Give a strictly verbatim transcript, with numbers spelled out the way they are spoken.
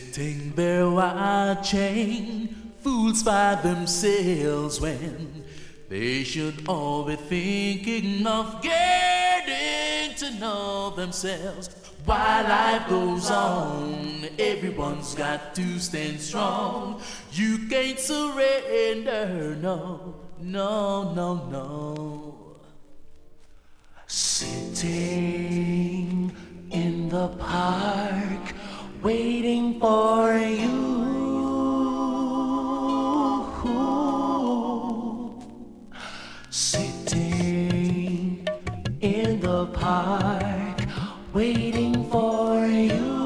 Sitting there watching fools by themselves when they should all be thinking of getting to know themselves. While life goes on, everyone's got to stand strong. You can't surrender, no, no, no, no. Sitting in the park, waiting for you. Sitting in the park, waiting for you.